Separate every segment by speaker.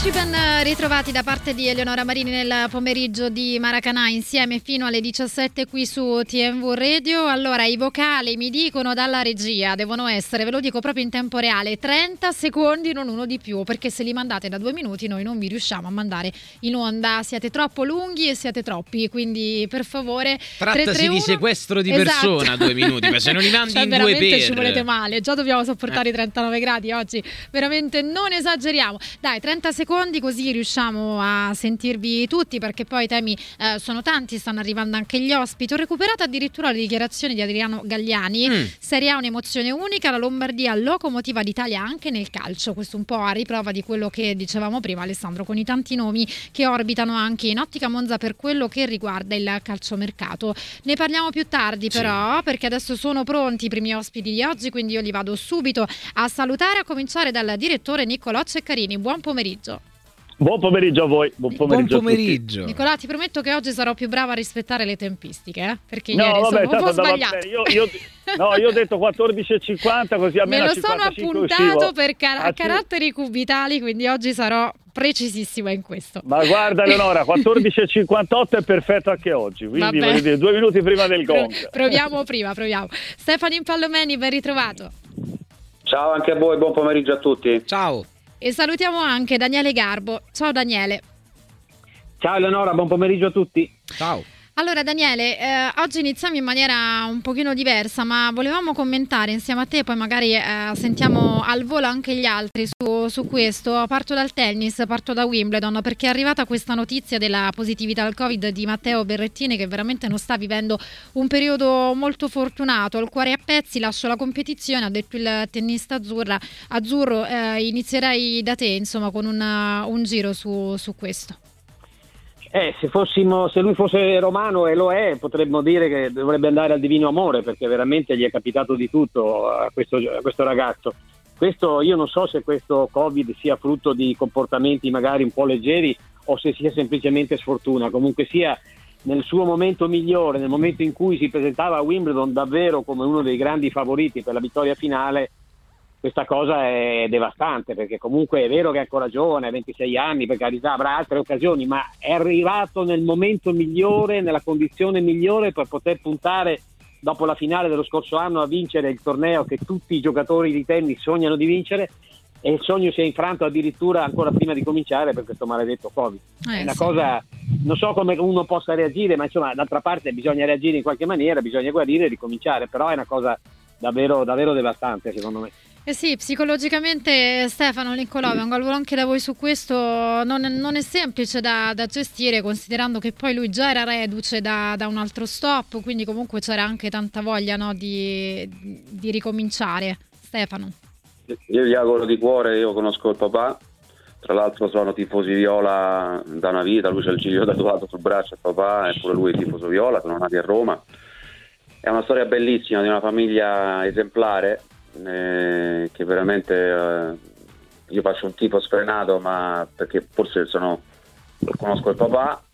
Speaker 1: Eccoci ben ritrovati da parte di Eleonora Marini nel pomeriggio di Maracanã, insieme fino alle 17 qui su TNV Radio. Allora, i vocali mi dicono dalla regia devono essere, ve lo dico proprio in tempo reale, 30 secondi, non uno di più, perché se li mandate da 2 minuti noi non vi riusciamo a mandare in onda, siete troppo lunghi e siete troppi, quindi per favore
Speaker 2: trattasi
Speaker 1: 331...
Speaker 2: di sequestro di
Speaker 1: esatto.
Speaker 2: Persona 2 minuti, ma se non li mandi
Speaker 1: cioè,
Speaker 2: in due
Speaker 1: veramente
Speaker 2: per...
Speaker 1: ci volete male, già dobbiamo sopportare i 39 gradi oggi, veramente non esageriamo. Dai, 30 secondi così riusciamo a sentirvi tutti, perché poi i temi sono tanti, stanno arrivando anche gli ospiti. Ho recuperato addirittura le dichiarazioni di Adriano Galliani. Serie A un'emozione unica, la Lombardia locomotiva d'Italia anche nel calcio. Questo un po' a riprova di quello che dicevamo prima, Alessandro, con i tanti nomi che orbitano anche in Ottica Monza per quello che riguarda il calciomercato. Ne parliamo più tardi però, perché adesso sono pronti i primi ospiti di oggi, quindi io li vado subito a salutare, a cominciare dal direttore Niccolò Ceccarini. Buon pomeriggio.
Speaker 3: Buon pomeriggio a voi, buon pomeriggio.
Speaker 1: Nicolò, ti prometto che oggi sarò più brava a rispettare le tempistiche, perché
Speaker 3: no,
Speaker 1: ieri
Speaker 3: vabbè,
Speaker 1: sono un po' sbagliato.
Speaker 3: Io ho detto 14.50, così almeno
Speaker 1: me lo sono appuntato per caratteri cubitali, quindi oggi sarò precisissima in questo.
Speaker 3: Ma guarda Eleonora, 14.58 è perfetto anche oggi, quindi voglio dire, 2 minuti prima del gong.
Speaker 1: Proviamo. Stefano Impallomeni, ben ritrovato.
Speaker 4: Ciao anche a voi, buon pomeriggio a tutti.
Speaker 2: Ciao.
Speaker 1: E salutiamo anche Daniele Garbo. Ciao Daniele.
Speaker 4: Ciao Eleonora, buon pomeriggio a tutti.
Speaker 2: Ciao.
Speaker 1: Allora Daniele, oggi iniziamo in maniera un pochino diversa, ma volevamo commentare insieme a te, poi magari sentiamo al volo anche gli altri su questo. Parto dal tennis, parto da Wimbledon, perché è arrivata questa notizia della positività al Covid di Matteo Berrettini, che veramente non sta vivendo un periodo molto fortunato. Al cuore a pezzi, lascio la competizione, ha detto il tennista azzurro. Inizierei da te, insomma, con un giro su questo.
Speaker 4: Se lui fosse romano, e lo è, potremmo dire che dovrebbe andare al divino amore, perché veramente gli è capitato di tutto a questo ragazzo. Questo, io non so se questo Covid sia frutto di comportamenti magari un po' leggeri o se sia semplicemente sfortuna. Comunque sia, nel suo momento migliore, nel momento in cui si presentava a Wimbledon davvero come uno dei grandi favoriti per la vittoria finale, questa cosa è devastante, perché comunque è vero che è ancora giovane, ha 26 anni, per carità avrà altre occasioni, ma è arrivato nel momento migliore, nella condizione migliore per poter puntare dopo la finale dello scorso anno a vincere il torneo che tutti i giocatori di tennis sognano di vincere, e il sogno si è infranto addirittura ancora prima di cominciare per questo maledetto Covid. È una cosa, non so come uno possa reagire, ma insomma d'altra parte bisogna reagire in qualche maniera, bisogna guarire e ricominciare, però è una cosa davvero, davvero devastante secondo me.
Speaker 1: Sì, psicologicamente Stefano, Niccolò, vengo al volo anche da voi su questo, non è semplice da gestire, considerando che poi lui già era reduce da un altro stop, quindi comunque c'era anche tanta voglia, no, di ricominciare. Stefano.
Speaker 4: Io gli auguro di cuore, io conosco il papà, tra l'altro sono tifosi viola da una vita, lui c'ha il giglio tatuato sul braccio, il papà è pure lui tifoso viola, sono nati a Roma. È una storia bellissima di una famiglia esemplare, che veramente io faccio un tifo sfrenato, ma perché forse conosco il papà,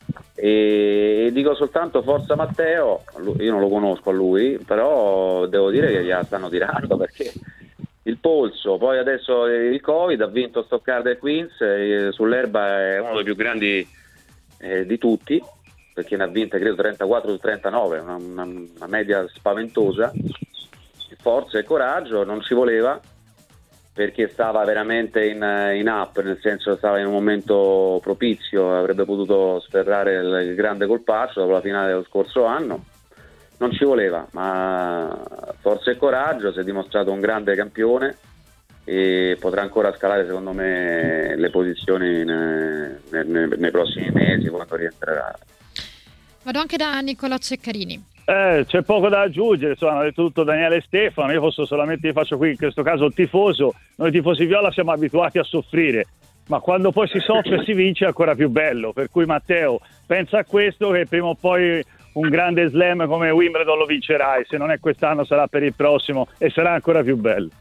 Speaker 4: e dico soltanto forza Matteo. Io non lo conosco a lui, però devo dire che gliela stanno tirando, perché il polso, poi adesso il Covid, ha vinto Stoccarda e Queens, sull'erba è uno dei più grandi di tutti, perché ne ha vinte credo 34 su 39, una media spaventosa. Forza e coraggio, non ci voleva, perché stava veramente in up, nel senso stava in un momento propizio, avrebbe potuto sferrare il grande colpaccio dopo la finale dello scorso anno. Non ci voleva, ma forza e coraggio, si è dimostrato un grande campione e potrà ancora scalare secondo me le posizioni nei prossimi mesi, quando rientrerà.
Speaker 1: Vado anche da Niccolò Ceccarini.
Speaker 3: C'è poco da aggiungere, insomma, hanno detto tutto Daniele e Stefano. Io faccio qui in questo caso il tifoso. Noi tifosi viola siamo abituati a soffrire, ma quando poi si soffre e si vince è ancora più bello, per cui Matteo pensa a questo, che prima o poi un grande slam come Wimbledon lo vincerai, se non è quest'anno sarà per il prossimo e sarà ancora più bello.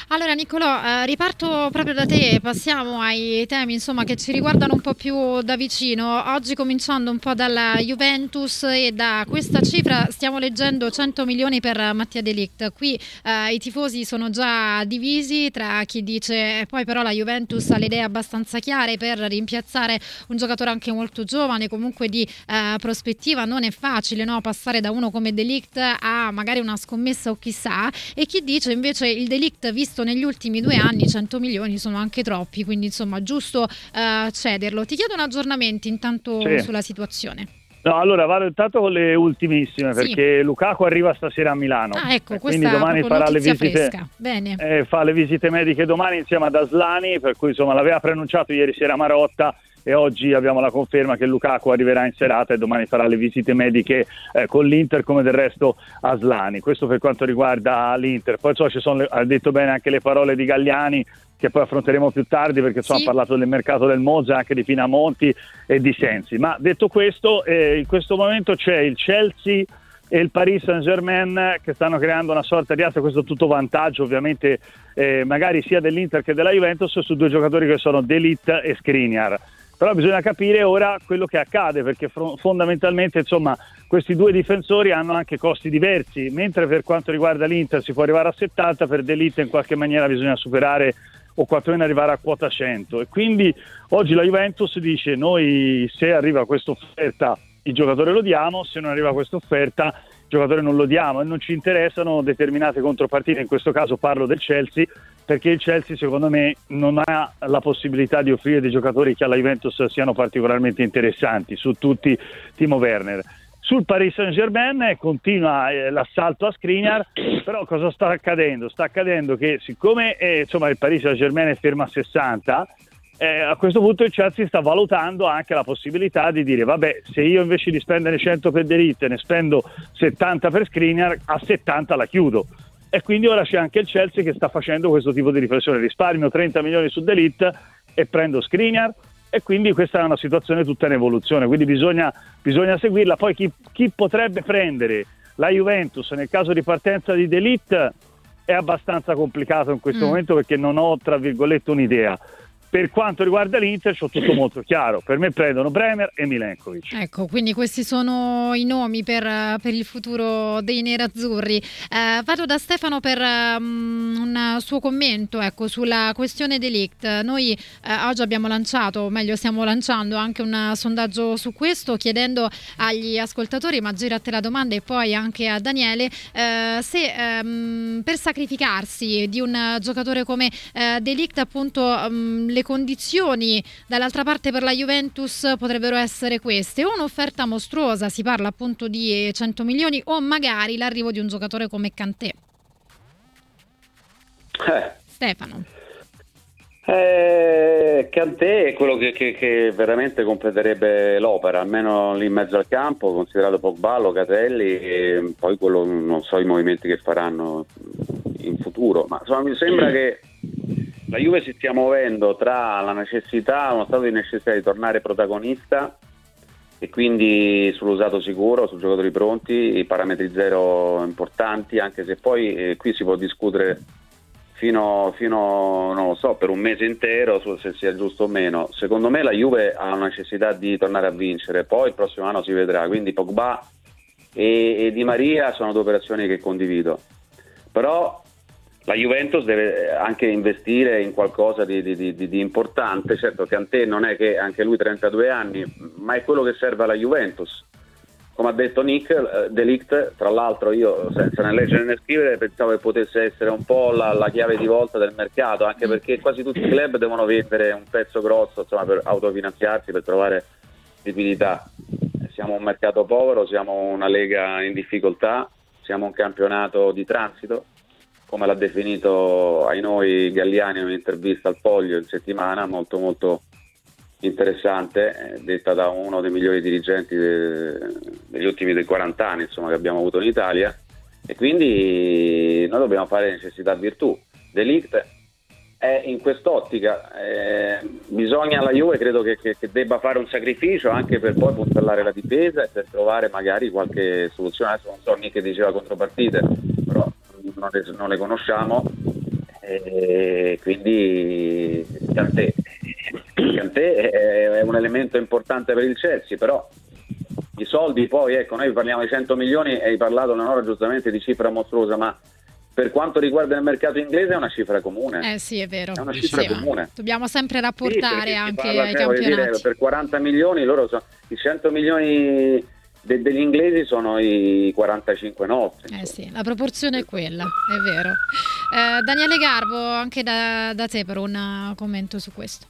Speaker 1: Allora Niccolò, riparto proprio da te, passiamo ai temi insomma che ci riguardano un po' più da vicino. Oggi cominciando un po' dalla Juventus e da questa cifra stiamo leggendo 100 milioni per Mattia De Ligt. Qui i tifosi sono già divisi tra chi dice poi però la Juventus ha le idee abbastanza chiare per rimpiazzare un giocatore anche molto giovane, comunque di prospettiva. Non è facile, no, passare da uno come De Ligt a magari una scommessa o chissà, e chi dice invece il De Ligt visto negli ultimi 2 anni 100 milioni sono anche troppi, quindi insomma giusto cederlo. Ti chiedo un aggiornamento intanto sulla situazione.
Speaker 3: No, allora vado intanto con le ultimissime,
Speaker 1: Sì.
Speaker 3: perché Lukaku arriva stasera a Milano.
Speaker 1: Ecco,
Speaker 3: quindi
Speaker 1: questa
Speaker 3: domani farà le visite
Speaker 1: fresca. Bene.
Speaker 3: fa le visite mediche domani insieme ad Aslani, per cui insomma l'aveva preannunciato ieri sera Marotta, e oggi abbiamo la conferma che Lukaku arriverà in serata e domani farà le visite mediche con l'Inter, come del resto Aslani. Questo per quanto riguarda l'Inter. Poi ci sono ha detto bene anche le parole di Galliani, che poi affronteremo più tardi, perché insomma ha parlato del mercato del Monza, anche di Pinamonti e di Sensi. Ma detto questo, in questo momento c'è il Chelsea e il Paris Saint-Germain che stanno creando una sorta di alza, questo tutto vantaggio ovviamente magari sia dell'Inter che della Juventus, su 2 giocatori che sono De Ligt e Skriniar. Però bisogna capire ora quello che accade, perché fondamentalmente insomma questi 2 difensori hanno anche costi diversi, mentre per quanto riguarda l'Inter si può arrivare a 70, per De Ligt in qualche maniera bisogna superare o quantomeno arrivare a quota 100, e quindi oggi la Juventus dice: noi se arriva questa offerta il giocatore lo diamo, se non arriva questa offerta il giocatore non lo diamo, e non ci interessano determinate contropartite. In questo caso parlo del Chelsea, perché il Chelsea secondo me non ha la possibilità di offrire dei giocatori che alla Juventus siano particolarmente interessanti, su tutti Timo Werner. Sul Paris Saint-Germain continua l'assalto a Skriniar, però cosa sta accadendo? Sta accadendo che siccome insomma il Paris Saint-Germain è fermo a 60, a questo punto il Chelsea sta valutando anche la possibilità di dire: vabbè, se io invece di spendere 100 per De Ligt ne spendo 70 per Skriniar, a 70 la chiudo. E quindi ora c'è anche il Chelsea che sta facendo questo tipo di riflessione: risparmio 30 milioni su De Ligt e prendo Skriniar. E quindi questa è una situazione tutta in evoluzione, quindi bisogna seguirla. Poi chi potrebbe prendere la Juventus nel caso di partenza di De Ligt è abbastanza complicato in questo momento, perché non ho tra virgolette un'idea. Per quanto riguarda l'Inter c'ho tutto molto chiaro: per me prendono Bremer e Milenkovic.
Speaker 1: Ecco, quindi questi sono i nomi per il futuro dei nerazzurri. Vado da Stefano per un suo commento, ecco, sulla questione De Ligt. Noi oggi abbiamo lanciato, o meglio stiamo lanciando anche un sondaggio su questo, chiedendo agli ascoltatori, ma giro a te la domanda e poi anche a Daniele, se per sacrificarsi di un giocatore come De Ligt appunto le condizioni dall'altra parte per la Juventus potrebbero essere queste: o un'offerta mostruosa, si parla appunto di 100 milioni, o magari l'arrivo di un giocatore come Kanté. Stefano.
Speaker 4: Kanté è quello che veramente completerebbe l'opera, almeno lì in mezzo al campo, considerato Pogba, Locatelli, e poi quello non so i movimenti che faranno in futuro, ma insomma mi sembra che la Juve si stia muovendo tra la necessità, uno stato di necessità di tornare protagonista, e quindi sull'usato sicuro, su giocatori pronti, i parametri zero importanti, anche se poi qui si può discutere fino non lo so, per un mese intero se sia giusto o meno. Secondo me la Juve ha la necessità di tornare a vincere, poi il prossimo anno si vedrà, quindi Pogba e Di Maria sono 2 operazioni che condivido, però la Juventus deve anche investire in qualcosa di importante. Certo, Kanté non è che anche lui 32 anni, ma è quello che serve alla Juventus. Come ha detto Nick, De Ligt, tra l'altro io senza né leggere né scrivere pensavo che potesse essere un po' la chiave di volta del mercato, anche perché quasi tutti i club devono vendere un pezzo grosso, insomma, per autofinanziarsi, per trovare liquidità. Siamo un mercato povero, siamo una lega in difficoltà, siamo un campionato di transito, come l'ha definito ai noi Galliani in un'intervista al Foglio in settimana, molto molto interessante, detta da uno dei migliori dirigenti degli ultimi 40 anni, insomma, che abbiamo avuto in Italia. E quindi noi dobbiamo fare necessità virtù. De Ligt è in quest'ottica, bisogna, la Juve credo che debba fare un sacrificio anche per poi puntellare la difesa e per trovare magari qualche soluzione. Adesso non so, Nick diceva contropartite, però non le conosciamo, Quindi Kanté è un elemento importante per il Chelsea, però i soldi poi, ecco, noi parliamo di 100 milioni e hai parlato Leonora giustamente di cifra mostruosa, ma per quanto riguarda il mercato inglese è una cifra comune.
Speaker 1: Sì, è vero.
Speaker 4: È una cifra comune.
Speaker 1: Dobbiamo sempre rapportare anche ai
Speaker 4: campionati. Dire, per 40 milioni loro sono i 100 milioni degli inglesi sono i 45 nostri.
Speaker 1: Sì, la proporzione è quella, è vero. Daniele Garbo, anche da te per un commento su questo.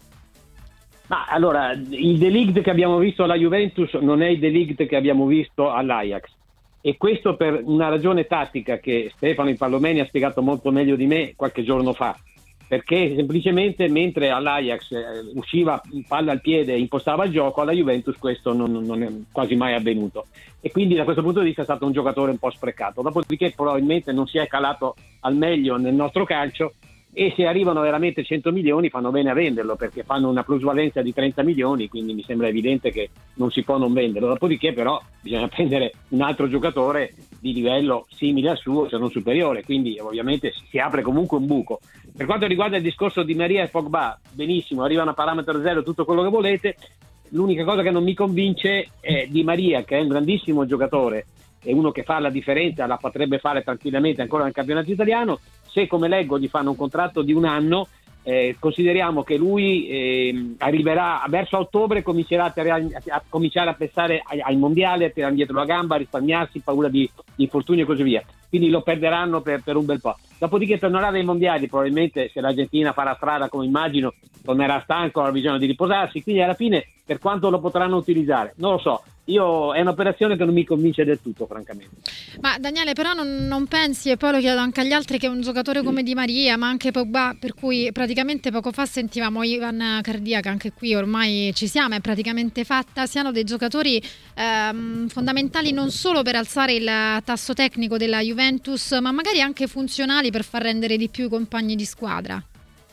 Speaker 5: Ma allora, il De Ligt che abbiamo visto alla Juventus non è il De Ligt che abbiamo visto all'Ajax, e questo per una ragione tattica che Stefano Impallomeni ha spiegato molto meglio di me qualche giorno fa, perché semplicemente mentre all'Ajax usciva palla al piede e impostava il gioco, alla Juventus questo non è quasi mai avvenuto, e quindi da questo punto di vista è stato un giocatore un po' sprecato. Dopodiché probabilmente non si è calato al meglio nel nostro calcio, e se arrivano veramente 100 milioni fanno bene a venderlo, perché fanno una plusvalenza di 30 milioni, quindi mi sembra evidente che non si può non venderlo. Dopodiché però bisogna prendere un altro giocatore di livello simile al suo, se non superiore, quindi ovviamente si apre comunque un buco. Per quanto riguarda il discorso di Maria e Pogba, benissimo, arrivano a parametro zero tutto quello che volete. L'unica cosa che non mi convince è Di Maria, che è un grandissimo giocatore e uno che fa la differenza, la potrebbe fare tranquillamente ancora nel campionato italiano. Se, come leggo, gli fanno un contratto di un anno, consideriamo che lui arriverà verso ottobre, comincerà a cominciare a pensare al mondiale, a tirare dietro la gamba, a risparmiarsi, paura di infortuni e così via. Quindi lo perderanno per un bel po'. Dopodiché tornerà dai mondiali, probabilmente se l'Argentina farà strada come immagino, tornerà stanco, avrà bisogno di riposarsi, quindi alla fine per quanto lo potranno utilizzare non lo so. È un'operazione che non mi convince del tutto, francamente.
Speaker 1: Ma Daniele, però non pensi, e poi lo chiedo anche agli altri, che un giocatore come Di Maria, ma anche Pogba, per cui praticamente poco fa sentivamo Ivan Cardia, che anche qui ormai ci siamo, è praticamente fatta, siano dei giocatori fondamentali non solo per alzare il tasso tecnico della Juventus, ma magari anche funzionali per far rendere di più i compagni di squadra?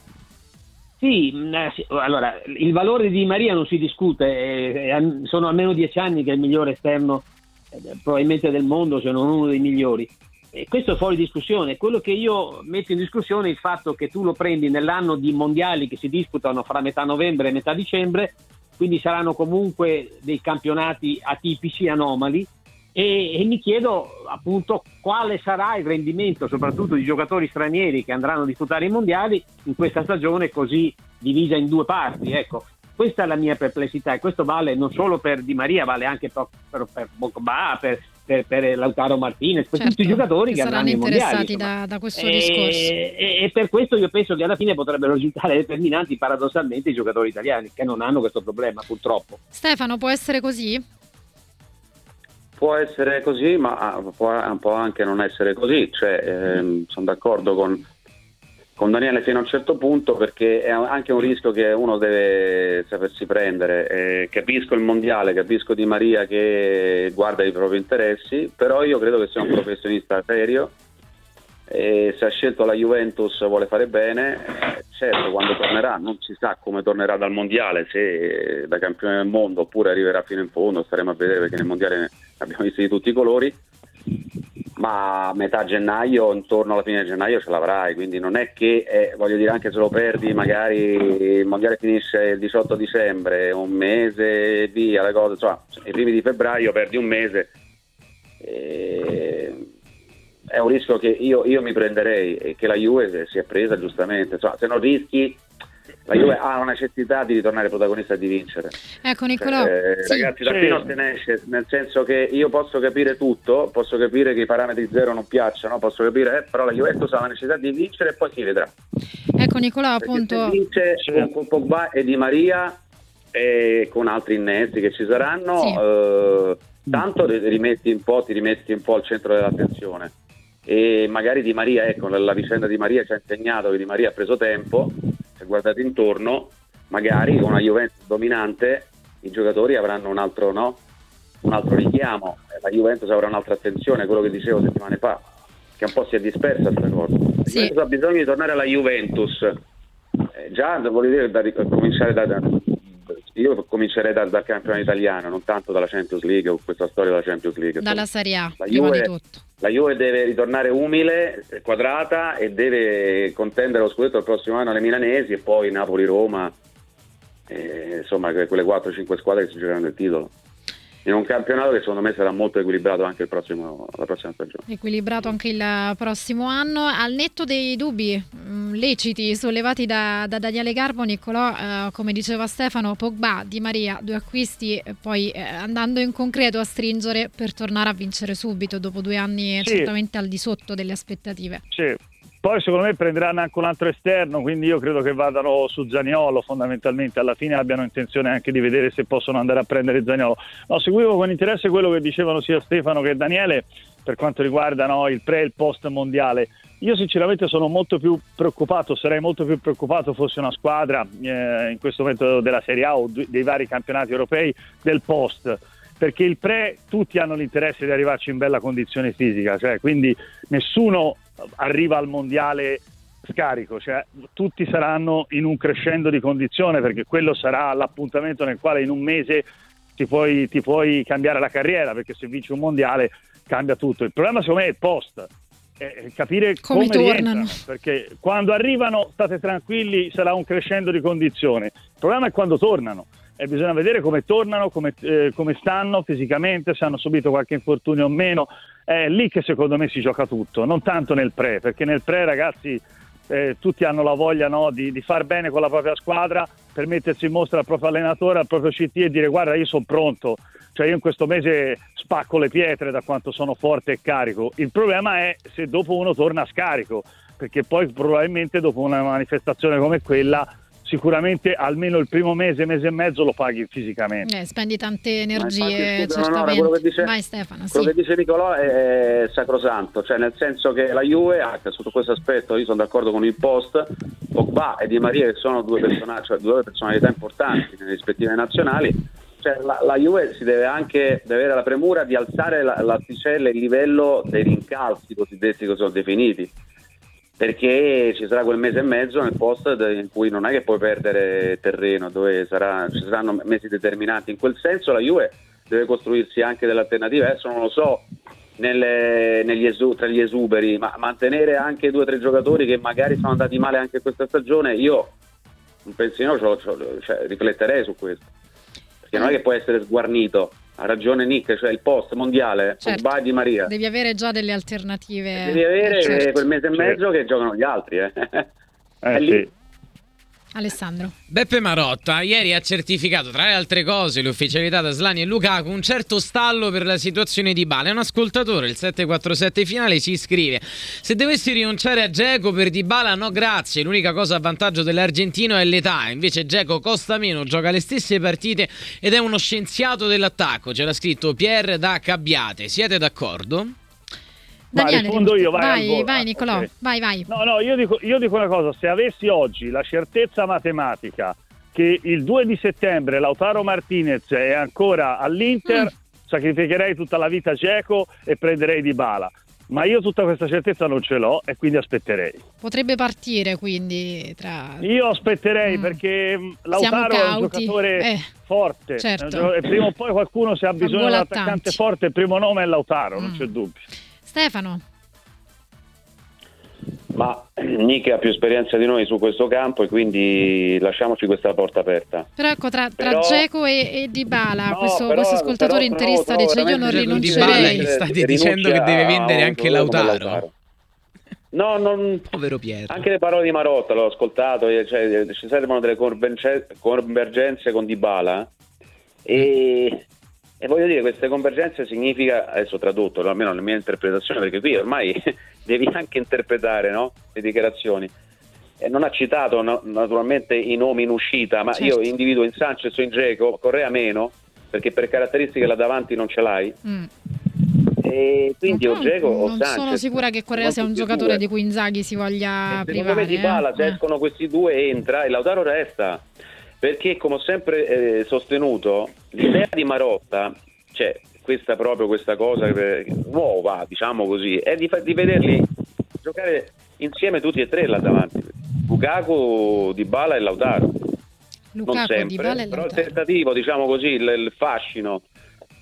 Speaker 5: Sì, allora il valore di Di Maria non si discute, sono almeno 10 anni che è il migliore esterno probabilmente del mondo, se non uno dei migliori, e questo è fuori discussione. Quello che io metto in discussione è il fatto che tu lo prendi nell'anno di mondiali che si disputano fra metà novembre e metà dicembre, quindi saranno comunque dei campionati atipici, anomali, e mi chiedo appunto quale sarà il rendimento soprattutto di giocatori stranieri che andranno a disputare i mondiali in questa stagione così divisa in due parti. Ecco, questa è la mia perplessità, e questo vale non solo per Di Maria, vale anche per Pogba, per Lautaro Martinez, per tutti i giocatori che andranno ai mondiali,
Speaker 1: interessati da questo discorso.
Speaker 5: E per questo io penso che alla fine potrebbero risultare determinanti paradossalmente i giocatori italiani, che non hanno questo problema, purtroppo.
Speaker 1: Stefano, può essere così?
Speaker 4: Può essere così, ma può anche non essere così. Sono d'accordo con Daniele fino a un certo punto, perché è anche un rischio che uno deve sapersi prendere. Capisco il mondiale, capisco Di Maria che guarda i propri interessi, però io credo che sia un professionista serio, e se ha scelto la Juventus vuole fare bene. Certo, quando tornerà non si sa come tornerà dal mondiale, se da campione del mondo oppure arriverà fino in fondo, staremo a vedere, perché nel mondiale ne abbiamo visti di tutti i colori, ma a metà gennaio, intorno alla fine di gennaio ce l'avrai, quindi non è che voglio dire, anche se lo perdi magari il mondiale finisce il 18 dicembre, un mese via la cosa, insomma i primi di febbraio perdi un mese, è un rischio che io mi prenderei, e che la Juve si è presa giustamente. Insomma, se non rischi, la Juve ha una necessità di ritornare protagonista e di vincere.
Speaker 1: Ecco Nicolò,
Speaker 4: ragazzi, da qui non se ne esce, nel senso che io posso capire tutto, posso capire che i parametri zero non piacciono, posso capire, però la Juventus ha la necessità di vincere e poi si vedrà.
Speaker 1: Ecco Nicolò,
Speaker 4: perché
Speaker 1: appunto,
Speaker 4: se vince con Pogba e Di Maria e con altri innesti che ci saranno, tanto ti rimetti un po' al centro dell'attenzione. E magari Di Maria, ecco, la vicenda di Maria ci ha insegnato che Di Maria ha preso tempo, si è guardato intorno, magari con una Juventus dominante i giocatori avranno un altro richiamo, la Juventus avrà un'altra attenzione, quello che dicevo settimane fa, che un po' si è dispersa questa cosa. La Juventus ha bisogno di tornare alla Juventus, già voglio dire, io comincerei dal campionato italiano, non tanto dalla Champions League o questa storia della Champions League.
Speaker 1: dalla Serie A,
Speaker 4: la
Speaker 1: prima
Speaker 4: Juve,
Speaker 1: di tutto.
Speaker 4: La Juve deve ritornare umile, quadrata, e deve contendere lo scudetto il prossimo anno alle milanesi, e poi Napoli-Roma, insomma quelle 4-5 squadre che si giocheranno il titolo, in un campionato che secondo me sarà molto equilibrato anche la prossima stagione.
Speaker 1: Equilibrato anche il prossimo anno. Al netto dei dubbi leciti sollevati da Daniele Garbo, Niccolò, come diceva Stefano, Pogba, Di Maria, 2 acquisti, e poi andando in concreto a stringere per tornare a vincere subito dopo 2 anni certamente al di sotto delle aspettative.
Speaker 3: Sì. Poi secondo me prenderanno anche un altro esterno, quindi io credo che vadano su Zaniolo fondamentalmente, alla fine abbiano intenzione anche di vedere se possono andare a prendere Zaniolo. No, seguivo con interesse quello che dicevano sia Stefano che Daniele per quanto riguarda il pre e il post mondiale. Io sinceramente sono molto più preoccupato, sarei molto più preoccupato fosse una squadra in questo momento della Serie A o dei vari campionati europei del post, perché il pre tutti hanno l'interesse di arrivarci in bella condizione fisica, cioè quindi nessuno arriva al mondiale scarico, cioè tutti saranno in un crescendo di condizione, perché quello sarà l'appuntamento nel quale in un mese ti puoi cambiare la carriera, perché se vinci un mondiale cambia tutto. Il problema secondo me è il post, capire come tornano, perché quando arrivano state tranquilli, sarà un crescendo di condizione, il problema è quando tornano. E bisogna vedere come tornano, come stanno fisicamente, se hanno subito qualche infortunio o meno. È lì che secondo me si gioca tutto, non tanto nel pre, perché nel pre ragazzi tutti hanno la voglia di far bene con la propria squadra, per mettersi in mostra al proprio allenatore, al proprio CT e dire guarda io sono pronto, cioè io in questo mese spacco le pietre da quanto sono forte e carico. Il problema è se dopo uno torna a scarico, perché poi probabilmente dopo una manifestazione come quella sicuramente almeno il primo mese e mezzo lo paghi fisicamente.
Speaker 1: Spendi tante energie, certamente. Vai Stefano.
Speaker 4: Quello che dice Niccolò è sacrosanto, cioè nel senso che la Juve, anche sotto questo aspetto, io sono d'accordo con il post, Pogba e Di Maria che sono due personalità importanti nelle rispettive nazionali, cioè la Juve deve avere la premura di alzare l'asticella, il livello dei rincalzi cosiddetti che sono definiti, perché ci sarà quel mese e mezzo nel post in cui non è che puoi perdere terreno, dove ci saranno mesi determinanti. In quel senso la Juve deve costruirsi anche delle alternative. Adesso non lo so tra gli esuberi, ma mantenere anche 2 o 3 giocatori che magari sono andati male anche questa stagione, io un pensiero rifletterei su questo, perché non è che può essere sguarnito. Ha ragione Nick, cioè il post mondiale,
Speaker 1: certo.
Speaker 4: Pogba e Di Maria.
Speaker 1: Devi avere già delle alternative.
Speaker 4: Devi avere
Speaker 1: certo.
Speaker 4: quel mese e mezzo che giocano gli altri.
Speaker 3: Sì.
Speaker 1: Alessandro.
Speaker 2: Beppe Marotta ieri ha certificato, tra le altre cose, l'ufficialità da Slani e Lukaku, un certo stallo per la situazione di Dybala. Un ascoltatore, il 747 finale, si iscrive: se dovessi rinunciare a Dzeko per Dybala, no grazie, l'unica cosa a vantaggio dell'argentino è l'età, invece Dzeko costa meno, gioca le stesse partite ed è uno scienziato dell'attacco. Ce l'ha scritto Pierre da Cabbiate. Siete d'accordo?
Speaker 1: Daniele,
Speaker 3: rispondo io,
Speaker 1: vai Niccolò,
Speaker 3: okay.
Speaker 1: vai.
Speaker 3: No, io dico una cosa: se avessi oggi la certezza matematica che il 2 di settembre Lautaro Martinez è ancora all'Inter, sacrificherei tutta la vita Dzeko e prenderei Dybala. Ma io tutta questa certezza non ce l'ho e quindi aspetterei.
Speaker 1: Potrebbe partire quindi
Speaker 3: Io aspetterei perché Lautaro è un giocatore forte,
Speaker 1: certo.
Speaker 3: E prima o poi qualcuno, se ha bisogno di un attaccante forte, il primo nome è Lautaro, non c'è dubbio.
Speaker 1: Stefano.
Speaker 4: Ma Nick ha più esperienza di noi su questo campo e quindi lasciamoci questa porta aperta.
Speaker 1: Però ecco, tra Dzeko e Dybala, questo ascoltatore interista dice io non rinuncerei.
Speaker 2: Dybala state dicendo che deve vendere anche Lautaro.
Speaker 4: No,
Speaker 2: povero Piero.
Speaker 4: Anche le parole di Marotta l'ho ascoltato, cioè, ci servono delle convergenze con Dybala e voglio dire, queste convergenze significa, adesso tradotto, almeno nella mia interpretazione, perché qui ormai devi anche interpretare, no? Le dichiarazioni. Non ha citato naturalmente i nomi in uscita, ma certo. Io individuo in Sanchez o in Dzeko, Correa meno, perché per caratteristiche là davanti non ce l'hai. E quindi o Dzeko o Sanchez.
Speaker 1: Non sono sicura che Correa sia un giocatore di cui Inzaghi si voglia privare.
Speaker 4: Secondo me Dybala, se escono questi due, entra e Lautaro resta. Perché, come ho sempre sostenuto, l'idea di Marotta, cioè questa cosa nuova, diciamo così, è di vederli giocare insieme tutti e tre là davanti, Lukaku, Dybala e Lautaro. Non sempre, però il tentativo, diciamo così, il fascino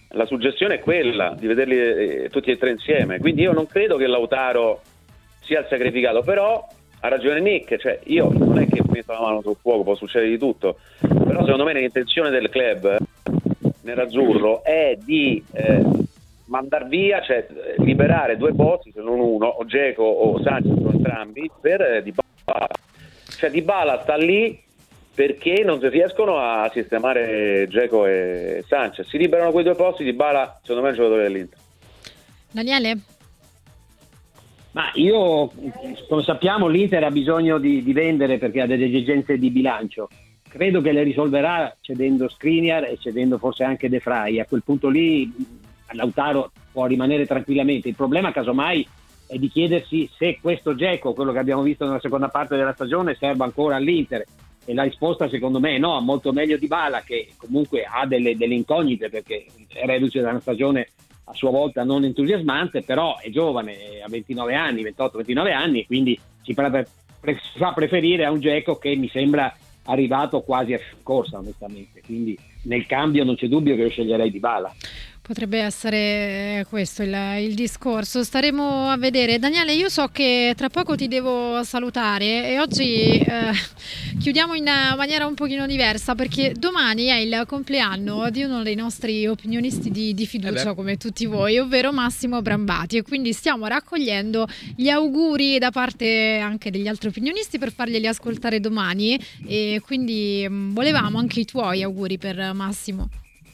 Speaker 4: la suggestione è quella di vederli tutti e tre insieme, quindi io non credo che Lautaro sia il sacrificato, però ha ragione Nick, cioè io non è che metto la mano sul fuoco, può succedere di tutto, però secondo me l'intenzione del club nerazzurro è di mandar via, cioè liberare 2 posti, se non uno, o Dzeko o Sanchez, o entrambi, per Dybala. Cioè Dybala sta lì perché non si riescono a sistemare Dzeko e Sanchez. Si liberano quei 2 posti, Dybala secondo me è un giocatore dell'Inter.
Speaker 1: Daniele?
Speaker 5: Ma io, come sappiamo, l'Inter ha bisogno di vendere perché ha delle esigenze di bilancio. Credo che le risolverà cedendo Skriniar e cedendo forse anche De Vrij. A quel punto lì Lautaro può rimanere tranquillamente. Il problema, casomai, è di chiedersi se questo Dzeko, quello che abbiamo visto nella seconda parte della stagione, serve ancora all'Inter. E la risposta secondo me è no, molto meglio Dybala, che comunque ha delle incognite perché è reduce da una stagione a sua volta non entusiasmante, però è giovane, ha 29 anni, 28-29 anni, quindi si fa preferire a un Dzeko che mi sembra arrivato quasi a corsa, onestamente, quindi nel cambio non c'è dubbio che io sceglierei Dybala.
Speaker 1: Potrebbe essere questo il discorso, staremo a vedere. Daniele, io so che tra poco ti devo salutare e oggi chiudiamo in maniera un pochino diversa perché domani è il compleanno di uno dei nostri opinionisti di fiducia, come tutti voi, ovvero Massimo Brambati, e quindi stiamo raccogliendo gli auguri da parte anche degli altri opinionisti per farglieli ascoltare domani, e quindi volevamo anche i tuoi auguri per Massimo.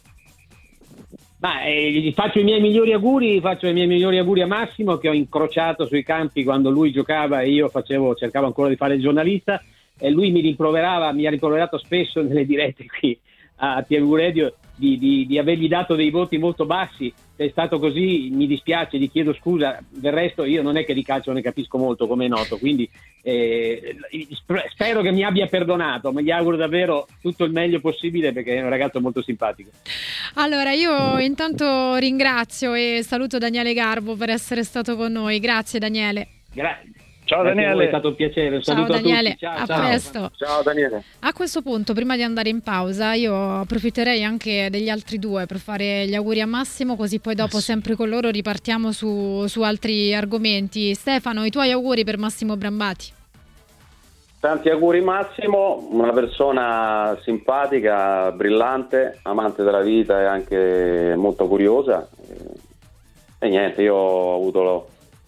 Speaker 5: Gli faccio i miei migliori auguri a Massimo, che ho incrociato sui campi quando lui giocava e io cercavo ancora di fare il giornalista, e lui mi ha rimproverato spesso nelle dirette qui a TV Radio di avergli dato dei voti molto bassi. Se è stato così mi dispiace, gli chiedo scusa, del resto io non è che di calcio ne capisco molto, come è noto, quindi spero che mi abbia perdonato, ma gli auguro davvero tutto il meglio possibile perché è un ragazzo molto simpatico.
Speaker 1: Allora io intanto ringrazio e saluto Daniele Garbo per essere stato con noi. Grazie Daniele.
Speaker 3: Ciao Daniele,
Speaker 5: è stato un piacere.
Speaker 1: Ciao Daniele,
Speaker 5: a tutti.
Speaker 1: a presto.
Speaker 4: Ciao Daniele.
Speaker 1: A questo punto, prima di andare in pausa, io approfitterei anche degli altri 2 per fare gli auguri a Massimo, così poi dopo sempre con loro ripartiamo su altri argomenti. Stefano, i tuoi auguri per Massimo Brambati.
Speaker 4: Tanti auguri Massimo, una persona simpatica, brillante, amante della vita e anche molto curiosa. E niente, io ho avuto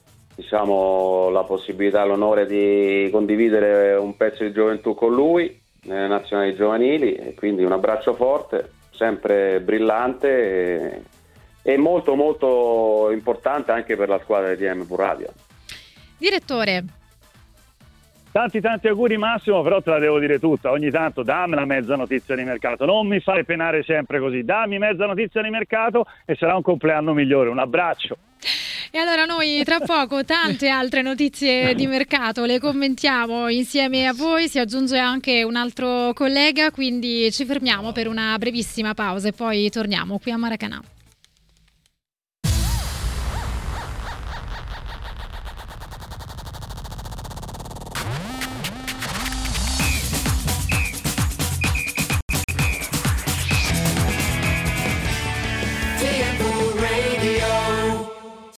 Speaker 4: la possibilità, l'onore di condividere un pezzo di gioventù con lui nelle nazionali giovanili, e quindi un abbraccio forte, sempre brillante e molto molto importante anche per la squadra di TMV Radio.
Speaker 1: Direttore.
Speaker 3: Tanti auguri Massimo, però te la devo dire tutta, ogni tanto dammi una mezza notizia di mercato, non mi fare penare sempre così, dammi mezza notizia di mercato e sarà un compleanno migliore. Un abbraccio.
Speaker 1: E allora noi tra poco tante altre notizie di mercato le commentiamo insieme a voi, si aggiunge anche un altro collega, quindi ci fermiamo per una brevissima pausa e poi torniamo qui a Maracanã.
Speaker 6: TMV